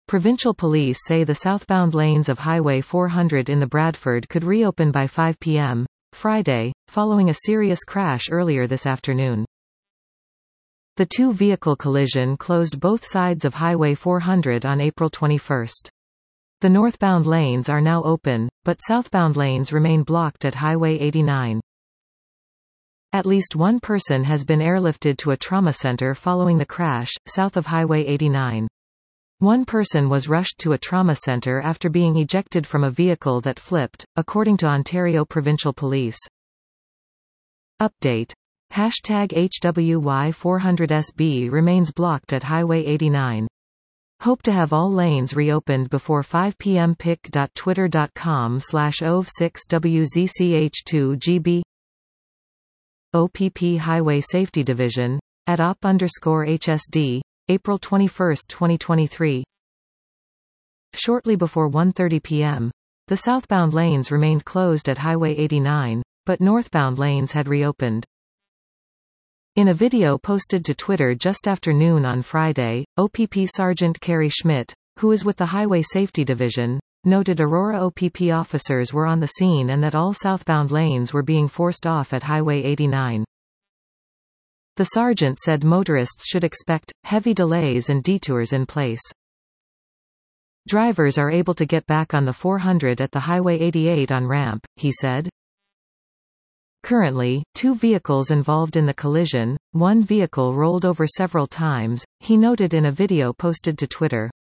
Provincial police say the southbound lanes of Highway 400 in the Bradford could reopen by 5 p.m. Friday, following a serious crash earlier this afternoon. The two-vehicle collision closed both sides of Highway 400 on April 21. The northbound lanes are now open, but southbound lanes remain blocked at Highway 89. At least one person has been airlifted to a trauma center following the crash, south of Highway 89. One person was rushed to a trauma center after being ejected from a vehicle that flipped, according to Ontario Provincial Police. Update. #HWY400SB remains blocked at Highway 89. Hope to have all lanes reopened before 5 p.m. pic.twitter.com/OV6WZCH2GB OPP Highway Safety Division, at @op_HSD, April 21, 2023. Shortly before 1:30 p.m., the southbound lanes remained closed at Highway 89, but northbound lanes had reopened. In a video posted to Twitter just after noon on Friday, OPP Sergeant Carrie Schmidt, who is with the Highway Safety Division, noted Aurora OPP officers were on the scene and that all southbound lanes were being forced off at Highway 89. The sergeant said motorists should expect heavy delays and detours in place. Drivers are able to get back on the 400 at the Highway 88 on-ramp, he said. Currently, two vehicles involved in the collision, one vehicle rolled over several times, he noted in a video posted to Twitter.